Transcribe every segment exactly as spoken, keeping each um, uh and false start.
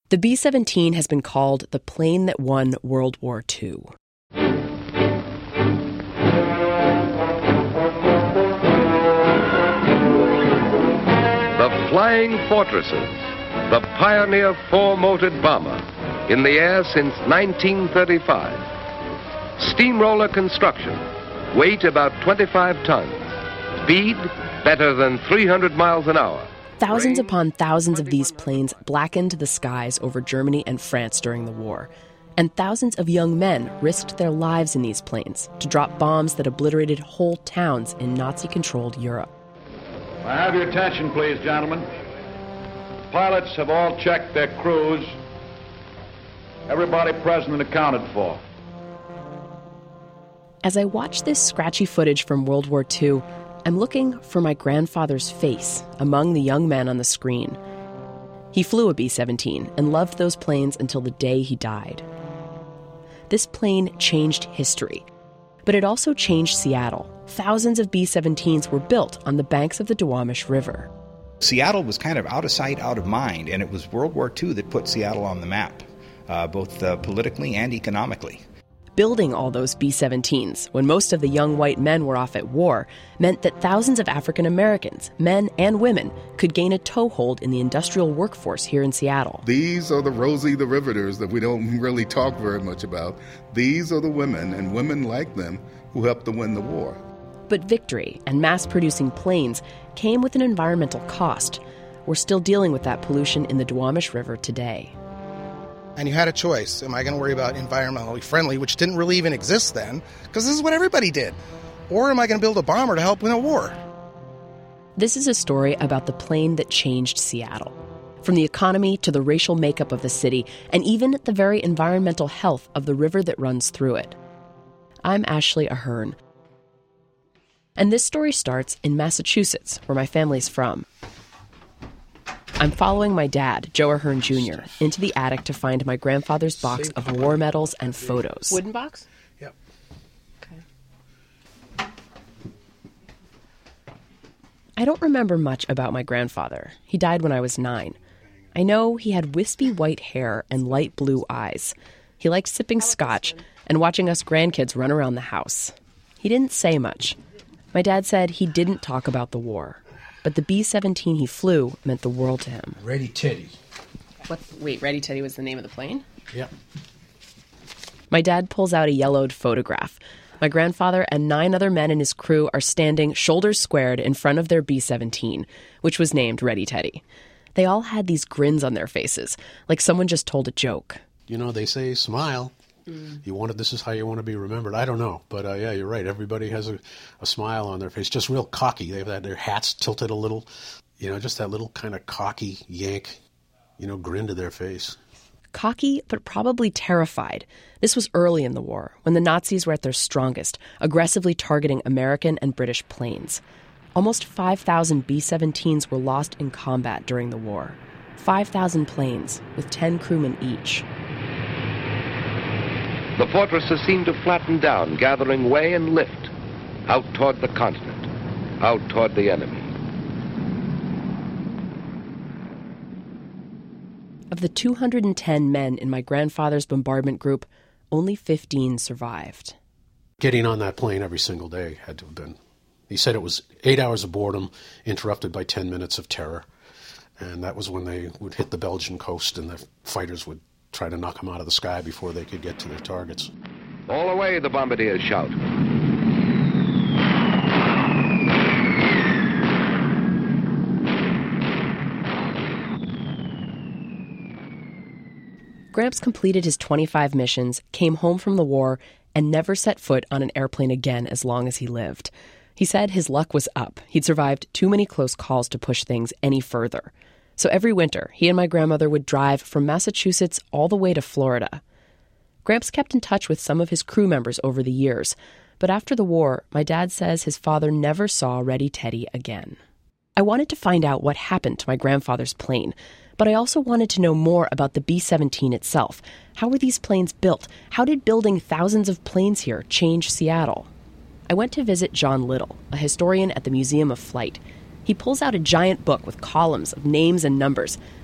The B seventeen has been called the plane that won World War Two. The Flying Fortresses, the pioneer four-motored bomber, in the air since nineteen thirty-five. Steamroller construction, weight about twenty-five tons, speed better than three hundred miles an hour. Thousands upon thousands of these planes blackened the skies over Germany and France during the war. And thousands of young men risked their lives in these planes to drop bombs that obliterated whole towns in Nazi-controlled Europe. I have your attention, please, gentlemen. Pilots have all checked their crews. Everybody present and accounted for. As I watch this scratchy footage from World War Two, I'm looking for my grandfather's face among the young men on the screen. He flew a B seventeen and loved those planes until the day he died. This plane changed history, but it also changed Seattle. Thousands of B seventeens were built on the banks of the Duwamish River. Seattle was kind of out of sight, out of mind, and it was World War Two that put Seattle on the map, uh, both uh, politically and economically. Building all those B seventeens, when most of the young white men were off at war, meant that thousands of African Americans, men and women, could gain a toehold in the industrial workforce here in Seattle. These are the Rosie the Riveters that we don't really talk very much about. These are the women, and women like them, who helped to win the war. But victory and mass-producing planes came with an environmental cost. We're still dealing with that pollution in the Duwamish River today. And you had a choice. Am I going to worry about environmentally friendly, which didn't really even exist then, because this is what everybody did? Or am I going to build a bomber to help win a war? This is a story about the plane that changed Seattle. From the economy to the racial makeup of the city, and even the very environmental health of the river that runs through it. I'm Ashley Ahern. And this story starts in Massachusetts, where my family's from. I'm following my dad, Joe Ahern Junior, into the attic to find my grandfather's box of war medals and photos. Wooden box? Yep. Okay. I don't remember much about my grandfather. He died when I was nine. I know he had wispy white hair and light blue eyes. He liked sipping scotch and watching us grandkids run around the house. He didn't say much. My dad said he didn't talk about the war. But the B seventeen he flew meant the world to him. Ready Teddy. What? Wait, Ready Teddy was the name of the plane? Yep. My dad pulls out a yellowed photograph. My grandfather and nine other men in his crew are standing shoulders squared in front of their B seventeen, which was named Ready Teddy. They all had these grins on their faces, like someone just told a joke. You know, they say smile. Mm. You want it, this is how you want to be remembered. I don't know, but uh, yeah, you're right. Everybody has a, a smile on their face, just real cocky. They have that, their hats tilted a little, you know, just that little kind of cocky yank, you know, grin to their face. Cocky, but probably terrified. This was early in the war, when the Nazis were at their strongest, aggressively targeting American and British planes. Almost five thousand B seventeens were lost in combat during the war. five thousand planes, with ten crewmen each. The fortresses seemed to flatten down, gathering way and lift, out toward the continent, out toward the enemy. Of the two hundred ten men in my grandfather's bombardment group, only fifteen survived. Getting on that plane every single day had to have been. He said it was eight hours of boredom, interrupted by ten minutes of terror. And that was when they would hit the Belgian coast and the fighters would try to knock them out of the sky before they could get to their targets. All away, the bombardiers shout. Gramps completed his twenty-five missions, came home from the war, and never set foot on an airplane again as long as he lived. He said his luck was up. He'd survived too many close calls to push things any further. So every winter, he and my grandmother would drive from Massachusetts all the way to Florida. Gramps kept in touch with some of his crew members over the years, but after the war, my dad says his father never saw Ready Teddy again. I wanted to find out what happened to my grandfather's plane, but I also wanted to know more about the B seventeen itself. How were these planes built? How did building thousands of planes here change Seattle? I went to visit John Little, a historian at the Museum of Flight. He pulls out a giant book with columns of names and numbers,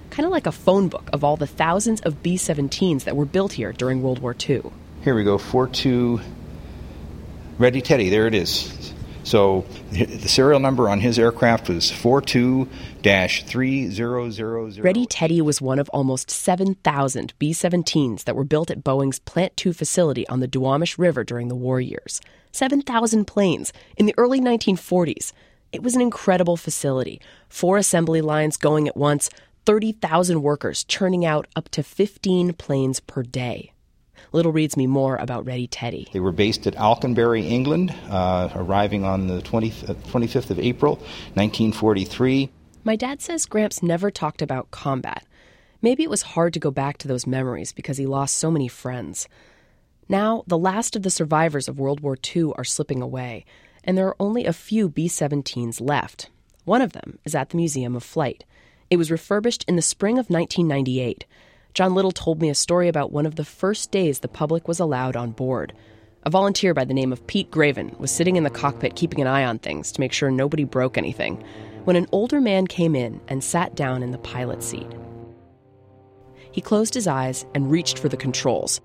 kind of like a phone book of all the thousands of B seventeens that were built here during World War Two. Here we go, four two, Ready Teddy, there it is. So the serial number on his aircraft was four two dash three zero zero zero. Ready Teddy was one of almost seven thousand B seventeens that were built at Boeing's Plant two facility on the Duwamish River during the war years. seven thousand planes in the early nineteen forties. It was an incredible facility. Four assembly lines going at once, thirty thousand workers churning out up to fifteen planes per day. Little reads me more about Ready Teddy. They were based at Alconbury, England, uh, arriving on the twenty-fifth of April, nineteen forty-three. My dad says Gramps never talked about combat. Maybe it was hard to go back to those memories because he lost so many friends. Now, the last of the survivors of World War Two are slipping away, and there are only a few B seventeens left. One of them is at the Museum of Flight. It was refurbished in the spring of nineteen ninety-eight. John Little told me a story about one of the first days the public was allowed on board. A volunteer by the name of Pete Graven was sitting in the cockpit keeping an eye on things to make sure nobody broke anything, when an older man came in and sat down in the pilot's seat. He closed his eyes and reached for the controls.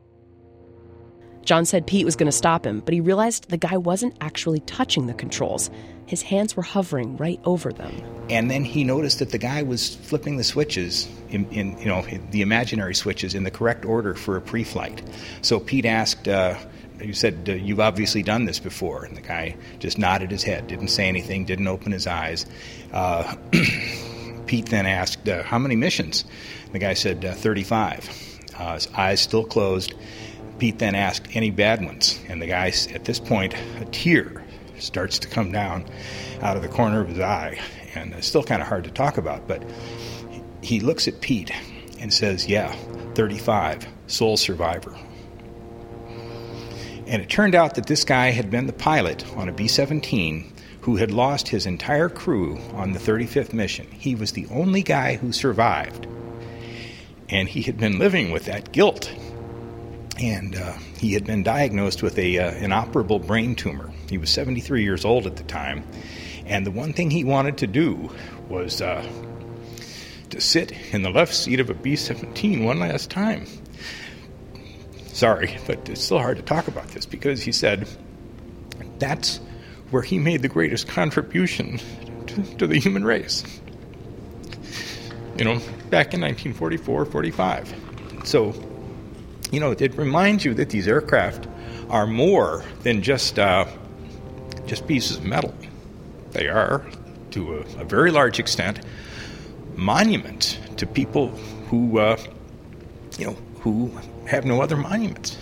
John said Pete was going to stop him, but he realized the guy wasn't actually touching the controls. His hands were hovering right over them. And then he noticed that the guy was flipping the switches, in, in you know, the imaginary switches, in the correct order for a pre-flight. So Pete asked, uh, you said, uh, you've obviously done this before. And the guy just nodded his head, didn't say anything, didn't open his eyes. Uh, Pete then asked, uh, how many missions? The guy said, uh, thirty-five. Uh, his eyes still closed. Pete then asked, any bad ones? And the guy, at this point, a tear starts to come down out of the corner of his eye. And it's still kind of hard to talk about, but he looks at Pete and says, yeah, thirty-five, sole survivor. And it turned out that this guy had been the pilot on a B seventeen who had lost his entire crew on the thirty-fifth mission. He was the only guy who survived. And he had been living with that guilt. And uh, he had been diagnosed with a uh, inoperable brain tumor. He was seventy-three years old at the time. And the one thing he wanted to do was uh, to sit in the left seat of a B seventeen one last time. Sorry, but it's still hard to talk about this because he said that's where he made the greatest contribution to, to the human race. You know, back in nineteen forty-four, forty-five. So, you know, it reminds you that these aircraft are more than just uh, just pieces of metal. They are, to a, a very large extent, monuments to people who, uh, you know, who have no other monuments.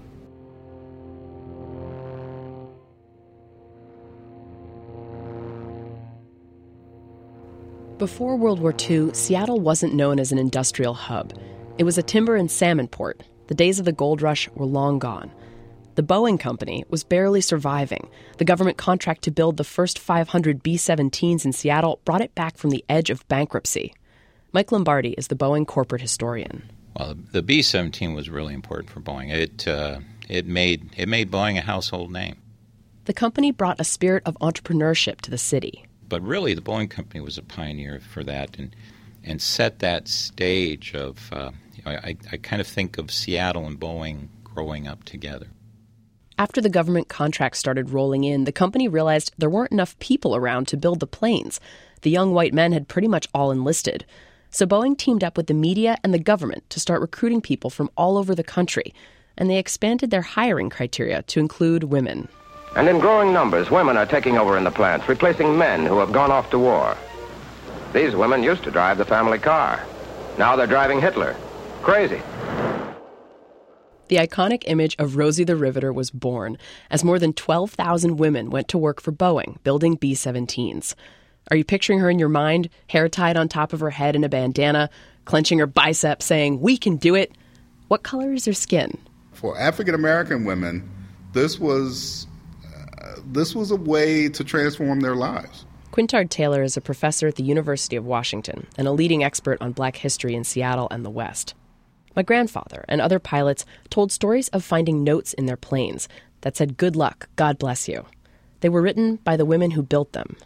Before World War Two, Seattle wasn't known as an industrial hub. It was a timber and salmon port. The days of the gold rush were long gone. The Boeing Company was barely surviving. The government contract to build the first five hundred B seventeens in Seattle brought it back from the edge of bankruptcy. Mike Lombardi is the Boeing corporate historian. Well, the B seventeen was really important for Boeing. It uh, it made it made Boeing a household name. The company brought a spirit of entrepreneurship to the city. But really, the Boeing Company was a pioneer for that and and set that stage of, uh, you know, I, I kind of think of Seattle and Boeing growing up together. After the government contracts started rolling in, the company realized there weren't enough people around to build the planes. The young white men had pretty much all enlisted. So Boeing teamed up with the media and the government to start recruiting people from all over the country, and they expanded their hiring criteria to include women. And in growing numbers, women are taking over in the plants, replacing men who have gone off to war. These women used to drive the family car. Now they're driving Hitler. Crazy. The iconic image of Rosie the Riveter was born as more than twelve thousand women went to work for Boeing, building B seventeens. Are you picturing her in your mind, hair tied on top of her head in a bandana, clenching her biceps, saying, "We can do it"? What color is her skin? For African-American women, this was uh, this was a way to transform their lives. Quintard Taylor is a professor at the University of Washington and a leading expert on Black history in Seattle and the West. My grandfather and other pilots told stories of finding notes in their planes that said, "Good luck, God bless you." They were written by the women who built them.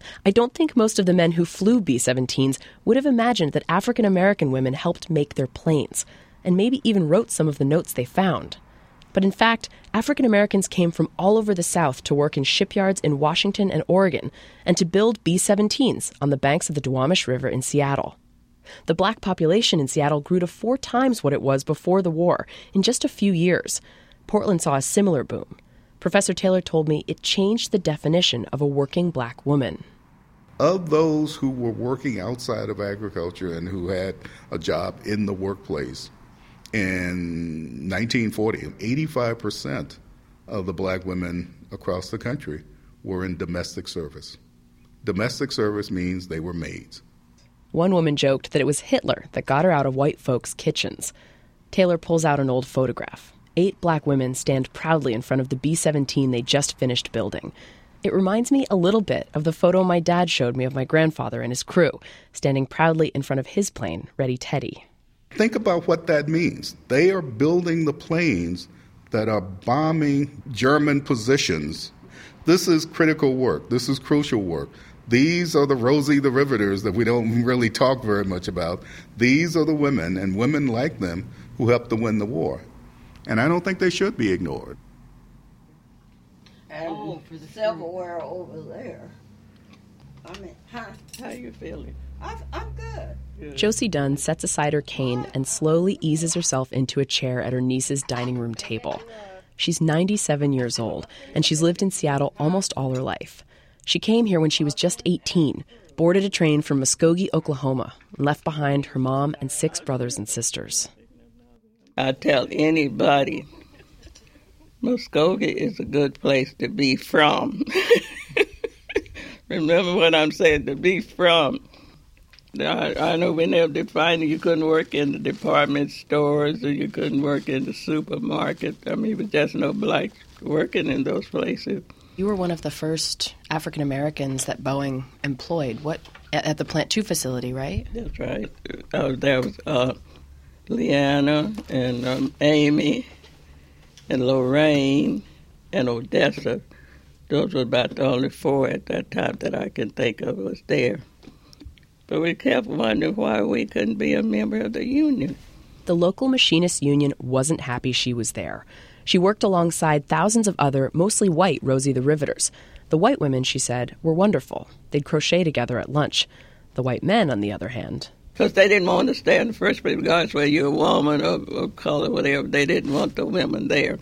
I don't think most of the men who flew B seventeens would have imagined that African American women helped make their planes, and maybe even wrote some of the notes they found. But in fact, African Americans came from all over the South to work in shipyards in Washington and Oregon, and to build B seventeens on the banks of the Duwamish River in Seattle. The black population in Seattle grew to four times what it was before the war in just a few years. Portland saw a similar boom. Professor Taylor told me it changed the definition of a working black woman. Of those who were working outside of agriculture and who had a job in the workplace, in nineteen forty, eighty-five percent of the black women across the country were in domestic service. Domestic service means they were maids. One woman joked that it was Hitler that got her out of white folks' kitchens. Taylor pulls out an old photograph. Eight black women stand proudly in front of the B seventeen they just finished building. It reminds me a little bit of the photo my dad showed me of my grandfather and his crew, standing proudly in front of his plane, Ready Teddy. Think about what that means. They are building the planes that are bombing German positions. This is critical work. This is crucial work. These are the Rosie the Riveters that we don't really talk very much about. These are the women, and women like them, who helped to win the war. And I don't think they should be ignored. And oh, for the silverware over there. I mean, huh? How you feeling? I, I'm good. good. Josie Dunn sets aside her cane and slowly eases herself into a chair at her niece's dining room table. She's ninety-seven years old, and she's lived in Seattle almost all her life. She came here when she was just eighteen, boarded a train from Muskogee, Oklahoma, and left behind her mom and six brothers and sisters. I tell anybody, Muskogee is a good place to be from. Remember what I'm saying, to be from. I, I know when they were defining, you couldn't work in the department stores or you couldn't work in the supermarket. I mean, it was just no black working in those places. You were one of the first African Americans that Boeing employed. What at, at the Plant Two facility, right? That's right. Uh, there was uh, Leanna and um, Amy and Lorraine and Odessa. Those were about the only four at that time that I can think of was there. But we kept wondering why we couldn't be a member of the union. The local machinists union wasn't happy she was there. She worked alongside thousands of other, mostly white, Rosie the Riveters. The white women, she said, were wonderful. They'd crochet together at lunch. The white men, on the other hand... Because they didn't want to stay in the first place, regardless whether you're a woman or, or color, whatever. They didn't want the women there.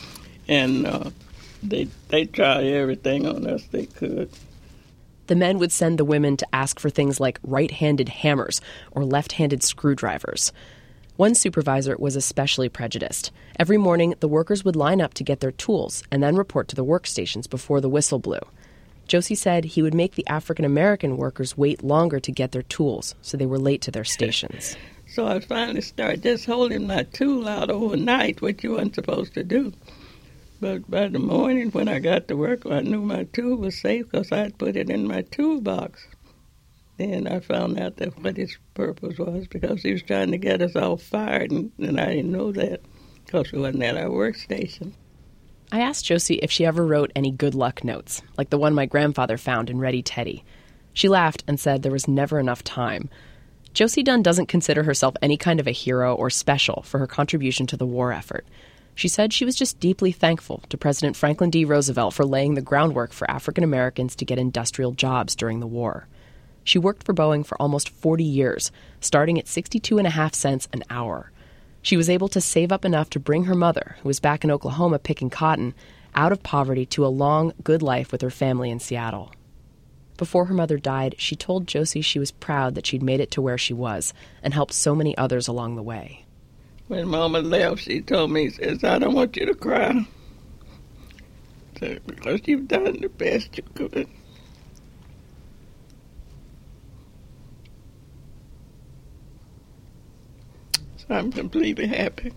And uh, they they tried everything on us they could. The men would send the women to ask for things like right-handed hammers or left-handed screwdrivers. One supervisor was especially prejudiced. Every morning, the workers would line up to get their tools and then report to the workstations before the whistle blew. Josie said he would make the African-American workers wait longer to get their tools, so they were late to their stations. So I finally started just holding my tool out overnight, which you weren't supposed to do. But by the morning when I got to work, I knew my tool was safe because I had put it in my toolbox. Then I found out that what his purpose was, because he was trying to get us all fired, and, and I didn't know that because we wasn't at our workstation. I asked Josie if she ever wrote any good luck notes, like the one my grandfather found in Ready Teddy. She laughed and said there was never enough time. Josie Dunn doesn't consider herself any kind of a hero or special for her contribution to the war effort. She said she was just deeply thankful to President Franklin D. Roosevelt for laying the groundwork for African Americans to get industrial jobs during the war. She worked for Boeing for almost forty years, starting at sixty-two and a half cents an hour. She was able to save up enough to bring her mother, who was back in Oklahoma picking cotton, out of poverty to a long, good life with her family in Seattle. Before her mother died, she told Josie she was proud that she'd made it to where she was and helped so many others along the way. When Mama left, she told me, says, I don't want you to cry, so, because you've done the best you could. So I'm completely happy.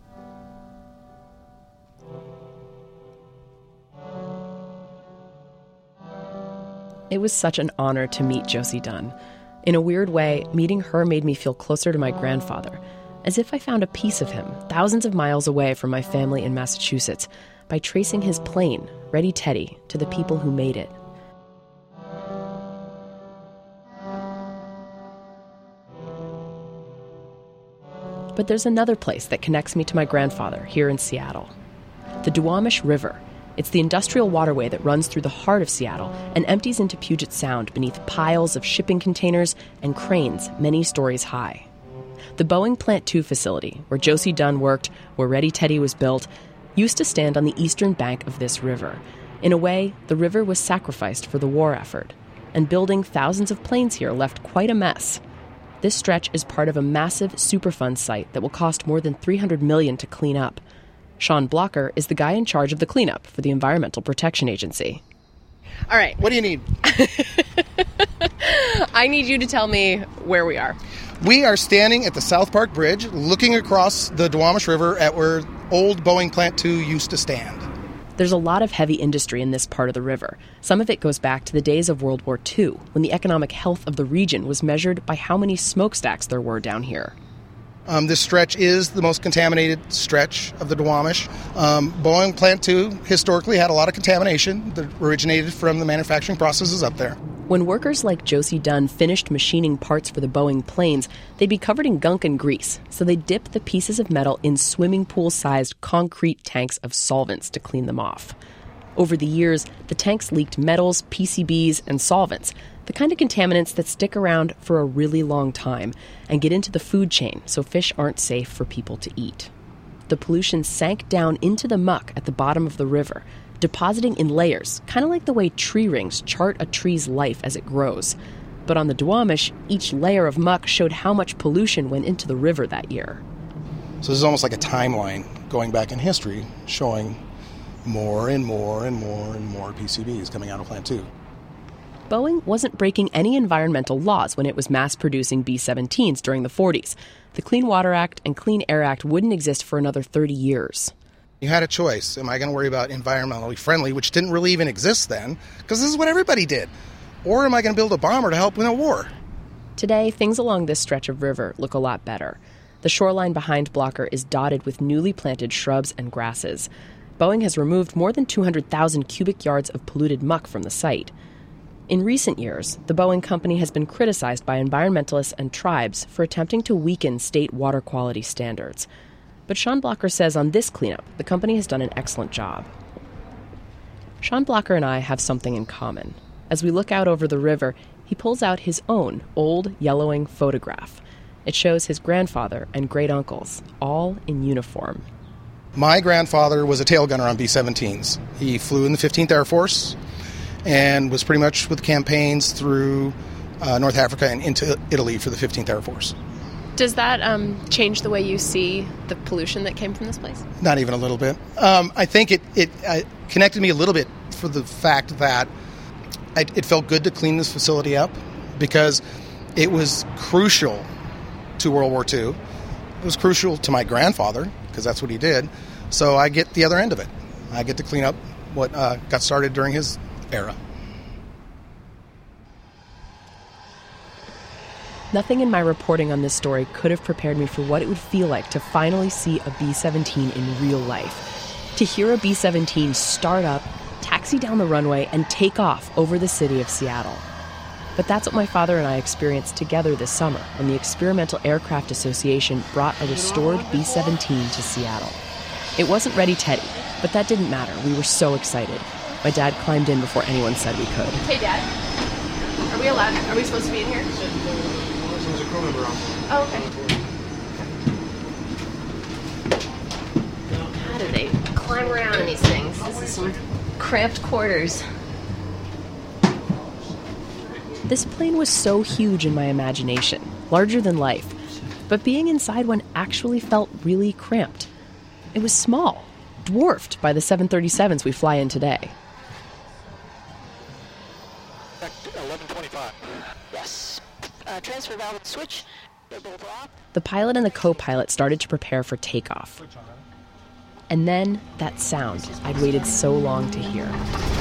It was such an honor to meet Josie Dunn. In a weird way, meeting her made me feel closer to my grandfather, as if I found a piece of him thousands of miles away from my family in Massachusetts by tracing his plane, Ready Teddy, to the people who made it. But there's another place that connects me to my grandfather here in Seattle. The Duwamish River. It's the industrial waterway that runs through the heart of Seattle and empties into Puget Sound beneath piles of shipping containers and cranes many stories high. The Boeing Plant two facility, where Josie Dunn worked, where Ready Teddy was built, used to stand on the eastern bank of this river. In a way, the river was sacrificed for the war effort, and building thousands of planes here left quite a mess. This stretch is part of a massive Superfund site that will cost more than three hundred million dollars to clean up. Sean Blocker is the guy in charge of the cleanup for the Environmental Protection Agency. All right. What do you need? I need you to tell me where we are. We are standing at the South Park Bridge, looking across the Duwamish River at where old Boeing Plant two used to stand. There's a lot of heavy industry in this part of the river. Some of it goes back to the days of World War Two, when the economic health of the region was measured by how many smokestacks there were down here. Um, this stretch is the most contaminated stretch of the Duwamish. Um, Boeing Plant two historically had a lot of contamination that originated from the manufacturing processes up there. When workers like Josie Dunn finished machining parts for the Boeing planes, they'd be covered in gunk and grease, so they'd dip the pieces of metal in swimming pool-sized concrete tanks of solvents to clean them off. Over the years, the tanks leaked metals, P C Bs, and solvents, the kind of contaminants that stick around for a really long time and get into the food chain so fish aren't safe for people to eat. The pollution sank down into the muck at the bottom of the river, depositing in layers, kind of like the way tree rings chart a tree's life as it grows. But on the Duwamish, each layer of muck showed how much pollution went into the river that year. So this is almost like a timeline going back in history, showing more and more and more and more P C Bs coming out of Plant two. Boeing wasn't breaking any environmental laws when it was mass-producing B seventeens during the forties. The Clean Water Act and Clean Air Act wouldn't exist for another thirty years. You had a choice. Am I going to worry about environmentally friendly, which didn't really even exist then, because this is what everybody did? Or am I going to build a bomber to help win a war? Today, things along this stretch of river look a lot better. The shoreline behind Blocker is dotted with newly planted shrubs and grasses. Boeing has removed more than two hundred thousand cubic yards of polluted muck from the site. In recent years, the Boeing company has been criticized by environmentalists and tribes for attempting to weaken state water quality standards. But Sean Blocker says on this cleanup, the company has done an excellent job. Sean Blocker and I have something in common. As we look out over the river, he pulls out his own old yellowing photograph. It shows his grandfather and great-uncles, all in uniform. My grandfather was a tail gunner on B seventeens. He flew in the fifteenth Air Force and was pretty much with campaigns through uh, North Africa and into Italy for the fifteenth Air Force. Does that um, change the way you see the pollution that came from this place? Not even a little bit. Um, I think it, it uh, connected me a little bit for the fact that I, it felt good to clean this facility up because it was crucial to World War Two. It was crucial to my grandfather because that's what he did. So I get the other end of it. I get to clean up what uh, got started during his era. Nothing in my reporting on this story could have prepared me for what it would feel like to finally see a B seventeen in real life. To hear a B seventeen start up, taxi down the runway, and take off over the city of Seattle. But that's what my father and I experienced together this summer when the Experimental Aircraft Association brought a restored B seventeen to Seattle. It wasn't Ready Teddy, but that didn't matter. We were so excited. My dad climbed in before anyone said we could. Hey, Dad. Are we allowed? Are we supposed to be in here? Oh, okay. How do they climb around in these things? This is some cramped quarters. This plane was so huge in my imagination, larger than life. But being inside one actually felt really cramped. It was small, dwarfed by the seven thirty-sevens we fly in today. eleven twenty-five. Yes. Uh, transfer valve switch. They're both off. The pilot and the co-pilot started to prepare for takeoff. And then that sound I'd waited so long to hear.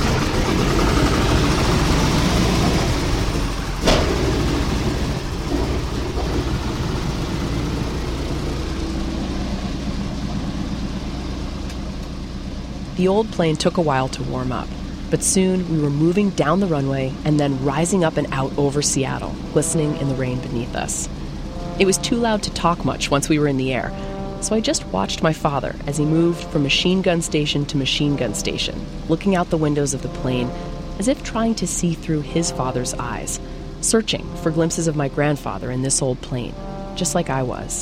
The old plane took a while to warm up, but soon we were moving down the runway and then rising up and out over Seattle, glistening in the rain beneath us. It was too loud to talk much once we were in the air, so I just watched my father as he moved from machine gun station to machine gun station, looking out the windows of the plane as if trying to see through his father's eyes, searching for glimpses of my grandfather in this old plane, just like I was.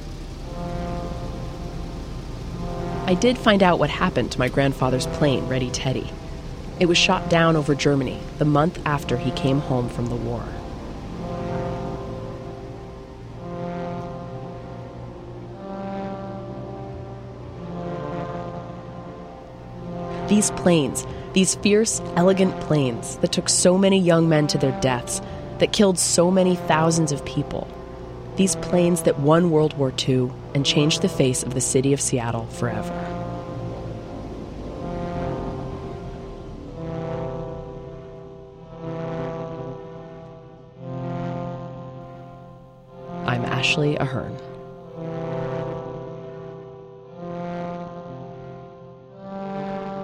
I did find out what happened to my grandfather's plane, Ready Teddy. It was shot down over Germany the month after he came home from the war. These planes, these fierce, elegant planes that took so many young men to their deaths, that killed so many thousands of people. These planes that won World War Two and changed the face of the city of Seattle forever. I'm Ashley Ahern.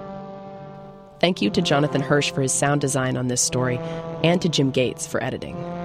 Thank you to Jonathan Hirsch for his sound design on this story, and to Jim Gates for editing.